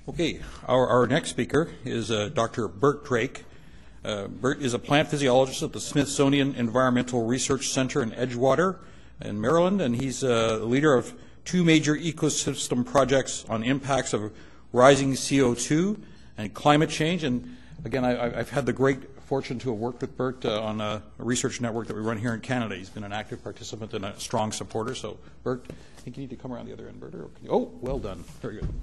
Okay, our next speaker is Dr. Bert Drake. Bert is a plant physiologist at the Smithsonian Environmental Research Center in Edgewater in Maryland, and he's the leader of two major ecosystem projects on impacts of rising CO2 and climate change. And again, I've had the great fortune to have worked with Bert on a research network that we run here in Canada. He's been an active participant and a strong supporter. So, Bert, I think you need to come around the other end, Bert. Oh, well done. Very good.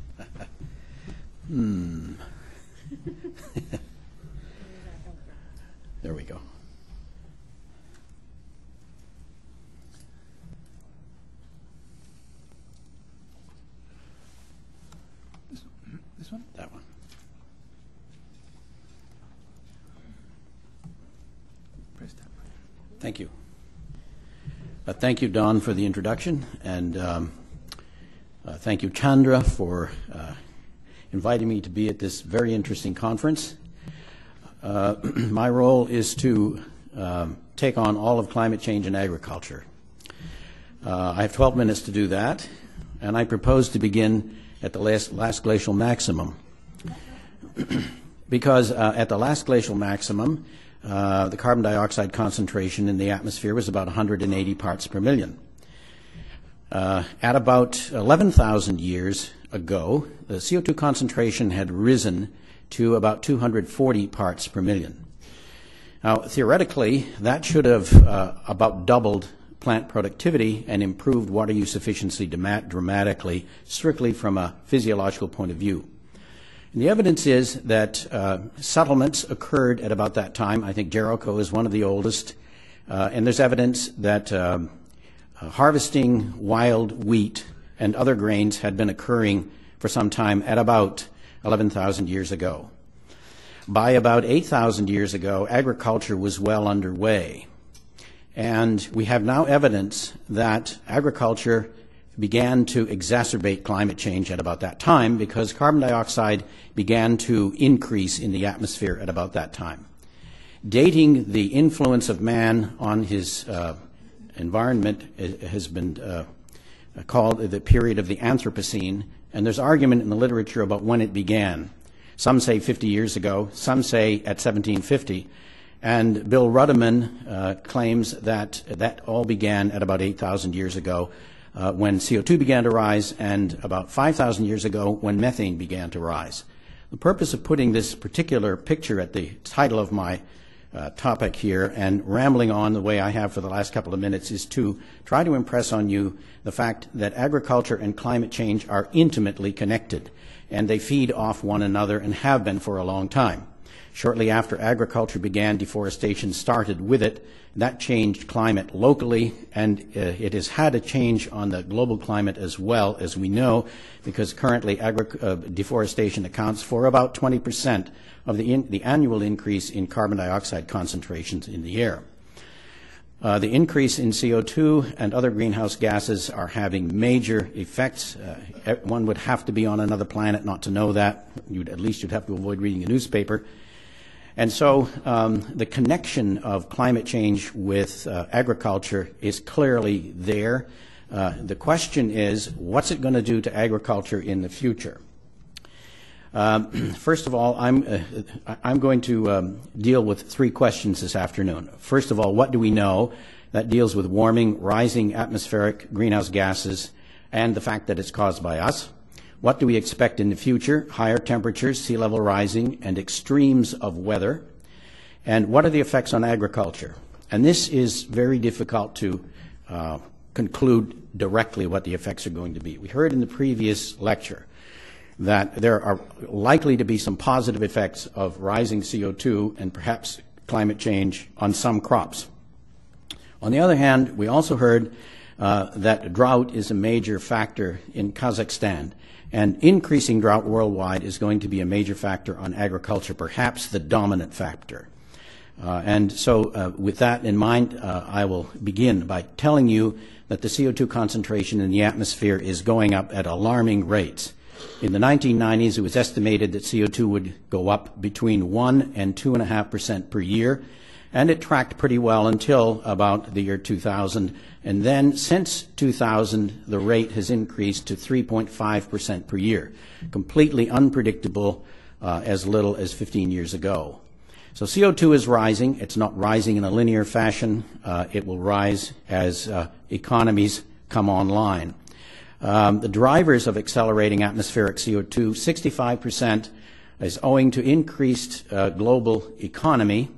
There we go. This one? That one. Press that button. Thank you. Thank you, Don, for the introduction, and thank you, Chandra, for inviting me to be at this very interesting conference. My role is to take on all of climate change and agriculture. I have 12 minutes to do that, and I propose to begin at the last glacial maximum. Because at the last glacial maximum, the carbon dioxide concentration in the atmosphere was about 180 parts per million. At about 11,000 years ago, the CO2 concentration had risen to about 240 parts per million. Now, theoretically, that should have about doubled plant productivity and improved water use efficiency dramatically, strictly from a physiological point of view. And the evidence is that settlements occurred at about that time. I think Jericho is one of the oldest. And there's evidence that harvesting wild wheat and other grains had been occurring for some time at about 11,000 years ago. By about 8,000 years ago, agriculture was well underway. And we have now evidence that agriculture began to exacerbate climate change at about that time because carbon dioxide began to increase in the atmosphere at about that time. Dating the influence of man on his environment has been called the period of the Anthropocene, and there's argument in the literature about when it began. Some say 50 years ago, some say at 1750, and Bill Rudiman claims that that all began at about 8,000 years ago when CO2 began to rise, and about 5,000 years ago when methane began to rise. The purpose of putting this particular picture at the title of my topic here and rambling on the way I have for the last couple of minutes is to try to impress on you the fact that agriculture and climate change are intimately connected, and they feed off one another and have been for a long time. Shortly after agriculture began, deforestation started with it. That changed climate locally, and it has had a change on the global climate as well, as we know, because currently deforestation accounts for about 20% of the annual increase in carbon dioxide concentrations in the air. The increase in CO2 and other greenhouse gases are having major effects. One would have to be on another planet not to know that. At least you'd have to avoid reading a newspaper. And so the connection of climate change with agriculture is clearly there. The question is, what's it going to do to agriculture in the future? First of all, I'm going to deal with three questions this afternoon. First of all, what do we know? That deals with warming, rising atmospheric greenhouse gases, and the fact that it's caused by us. What do we expect in the future? Higher temperatures, sea level rising, and extremes of weather. And what are the effects on agriculture? And this is very difficult to conclude directly what the effects are going to be. We heard in the previous lecture that there are likely to be some positive effects of rising CO2 and perhaps climate change on some crops. On the other hand, we also heard that drought is a major factor in Kazakhstan, and increasing drought worldwide is going to be a major factor on agriculture, perhaps the dominant factor. And so with that in mind, I will begin by telling you that the CO2 concentration in the atmosphere is going up at alarming rates. In the 1990s, it was estimated that CO2 would go up between 1 and 2.5% per year. And it tracked pretty well until about the year 2000. And then since 2000, the rate has increased to 3.5% per year. Completely unpredictable as little as 15 years ago. So CO2 is rising. It's not rising in a linear fashion. It will rise as economies come online. The drivers of accelerating atmospheric CO2, 65% is owing to increased global economy,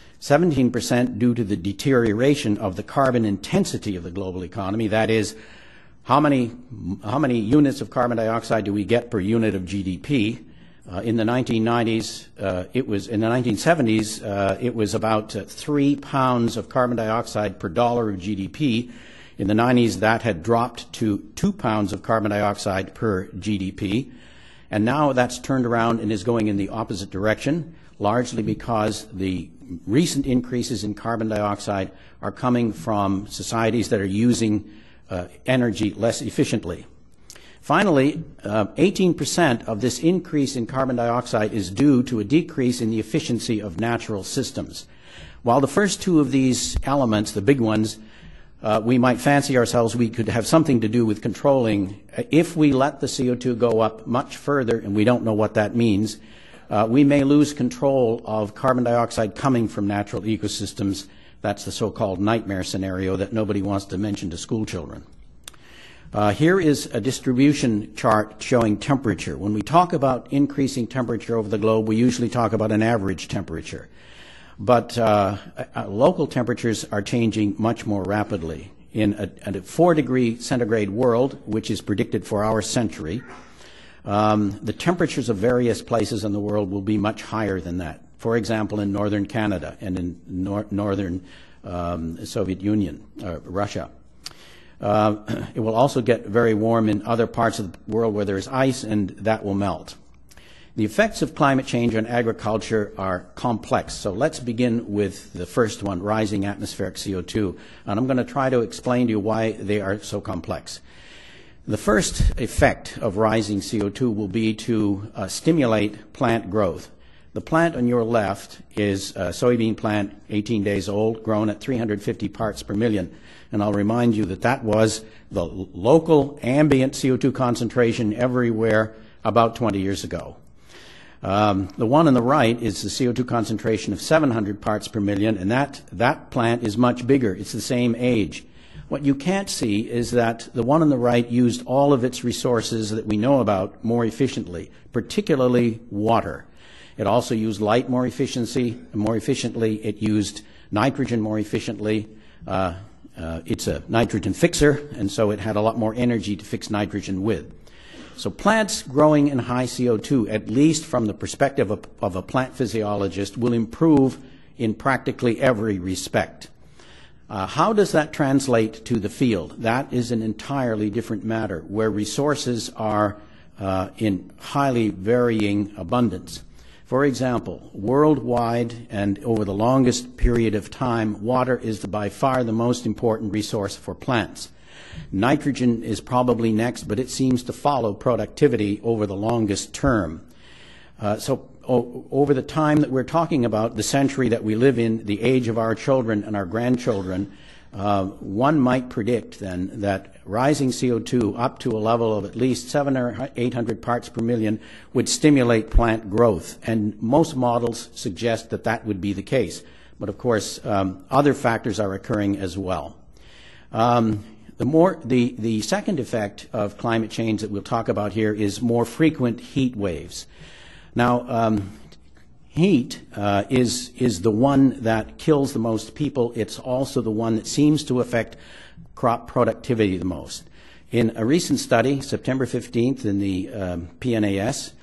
17% due to the deterioration of the carbon intensity of the global economy. That is, how many units of carbon dioxide do we get per unit of GDP? In the 1990s, in the 1970s, it was about 3 pounds of carbon dioxide per dollar of GDP. In the 90s, that had dropped to 2 pounds of carbon dioxide per GDP. And now that's turned around and is going in the opposite direction, largely because the recent increases in carbon dioxide are coming from societies that are using energy less efficiently. Finally, 18% of this increase in carbon dioxide is due to a decrease in the efficiency of natural systems. While the first two of these elements, the big ones, we might fancy ourselves we could have something to do with controlling. If we let the CO2 go up much further, and we don't know what that means, we may lose control of carbon dioxide coming from natural ecosystems. That's the so-called nightmare scenario that nobody wants to mention to school children. Here is a distribution chart showing temperature. When we talk about increasing temperature over the globe, we usually talk about an average temperature. But local temperatures are changing much more rapidly. In a 4-degree centigrade world, which is predicted for our century, the temperatures of various places in the world will be much higher than that. For example, in northern Canada and in northern Soviet Union, Russia. It will also get very warm in other parts of the world where there is ice, and that will melt. The effects of climate change on agriculture are complex. So let's begin with the first one, rising atmospheric CO2. And I'm going to try to explain to you why they are so complex. The first effect of rising CO2 will be to stimulate plant growth. The plant on your left is a soybean plant, 18 days old, grown at 350 parts per million. And I'll remind you that that was the local ambient CO2 concentration everywhere about 20 years ago. The one on the right is the CO2 concentration of 700 parts per million, and that plant is much bigger. It's the same age. What you can't see is that the one on the right used all of its resources that we know about more efficiently, particularly water. It also used light more efficiently. It used nitrogen more efficiently. It's a nitrogen fixer, and so it had a lot more energy to fix nitrogen with. So plants growing in high CO2, at least from the perspective of a plant physiologist, will improve in practically every respect. How does that translate to the field? That is an entirely different matter, where resources are in highly varying abundance. For example, worldwide and over the longest period of time, water is by far the most important resource for plants. Nitrogen is probably next, but it seems to follow productivity over the longest term. Over the time that we're talking about, the century that we live in, the age of our children and our grandchildren, one might predict then that rising CO2 up to a level of at least 700 or 800 parts per million would stimulate plant growth. And most models suggest that that would be the case. But of course, other factors are occurring as well. The second effect of climate change that we'll talk about here is more frequent heat waves. Now, heat is the one that kills the most people. It's also the one that seems to affect crop productivity the most. In a recent study, September 15th in the PNAS,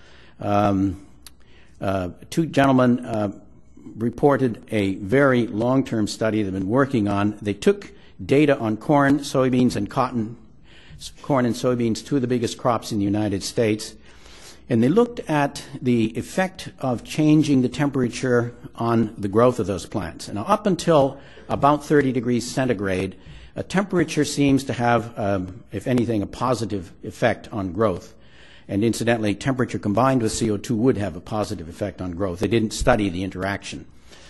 two gentlemen reported a very long-term study they've been working on. They took data on corn, soybeans, and cotton. Corn and soybeans, two of the biggest crops in the United States. And they looked at the effect of changing the temperature on the growth of those plants. And up until about 30 degrees centigrade, a temperature seems to have, if anything, a positive effect on growth. And incidentally, temperature combined with CO2 would have a positive effect on growth. They didn't study the interaction.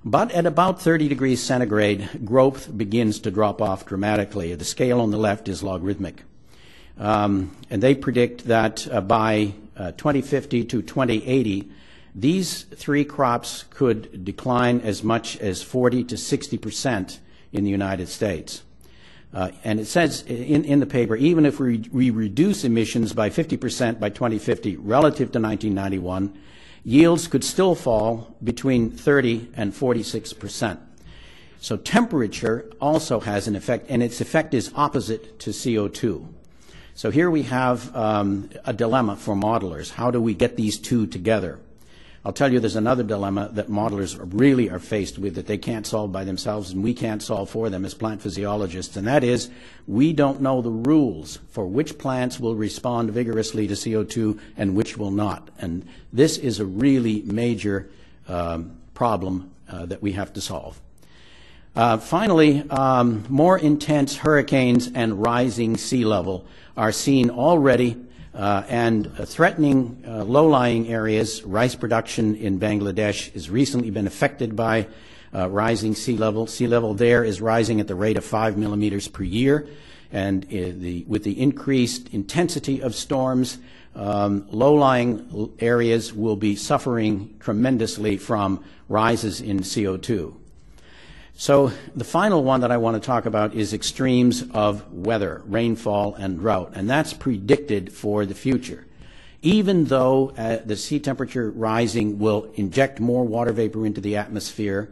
But at about 30 degrees centigrade, growth begins to drop off dramatically. The scale on the left is logarithmic. And they predict that by 2050 to 2080, these three crops could decline as much as 40 to 60% in the United States. And it says in the paper, even if we reduce emissions by 50% by 2050 relative to 1991, yields could still fall between 30 and 46%. So temperature also has an effect, and its effect is opposite to CO2. So here we have a dilemma for modelers. How do we get these two together? I'll tell you there's another dilemma that modelers really are faced with that they can't solve by themselves and we can't solve for them as plant physiologists, and that is we don't know the rules for which plants will respond vigorously to CO2 and which will not. And this is a really major problem that we have to solve. Finally, more intense hurricanes and rising sea level are seen already and threatening low-lying areas. Rice production in Bangladesh has recently been affected by rising sea level. Sea level there is rising at the rate of 5 millimeters per year, and with the increased intensity of storms, low-lying areas will be suffering tremendously from rises in CO2. So the final one that I want to talk about is extremes of weather, rainfall and drought, and that's predicted for the future. Even though the sea temperature rising will inject more water vapor into the atmosphere,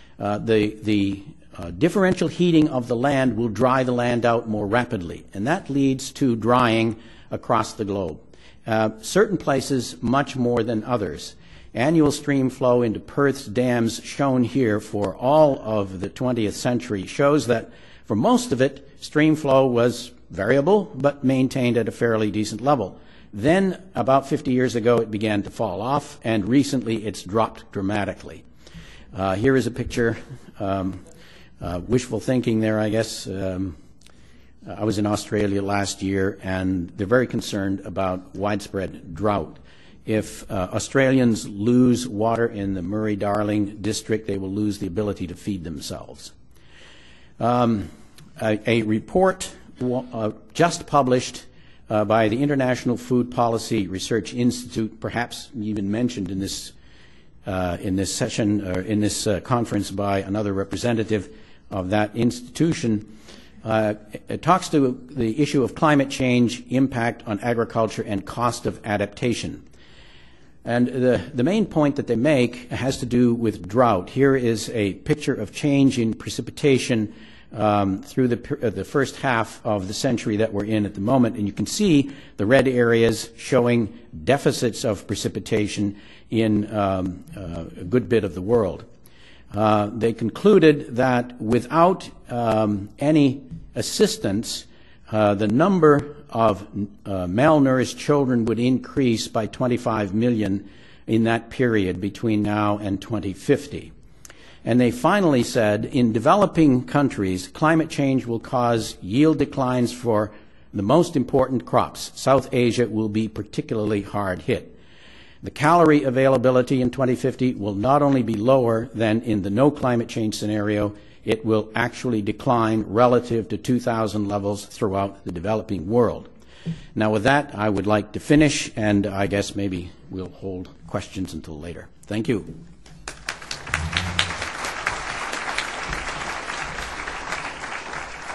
the differential heating of the land will dry the land out more rapidly, and that leads to drying across the globe. Certain places much more than others. Annual stream flow into Perth's dams, shown here for all of the 20th century, shows that for most of it, stream flow was variable but maintained at a fairly decent level. Then, about 50 years ago, it began to fall off, and recently it's dropped dramatically. Here is a picture, wishful thinking there, I guess. I was in Australia last year, and they're very concerned about widespread drought. If Australians lose water in the Murray-Darling district, they will lose the ability to feed themselves. A report just published by the International Food Policy Research Institute, perhaps even mentioned in this session, or in this conference by another representative of that institution, it talks to the issue of climate change, impact on agriculture, and cost of adaptation. And the main point that they make has to do with drought. Here is a picture of change in precipitation through the first half of the century that we're in at the moment. And you can see the red areas showing deficits of precipitation in a good bit of the world. They concluded that without any assistance, the number of malnourished children would increase by 25 million in that period between now and 2050. And they finally said, in developing countries, climate change will cause yield declines for the most important crops. South Asia will be particularly hard hit. The calorie availability in 2050 will not only be lower than in the no climate change scenario, it will actually decline relative to 2000 levels throughout the developing world. Now with that, I would like to finish, and I guess maybe we'll hold questions until later. Thank you.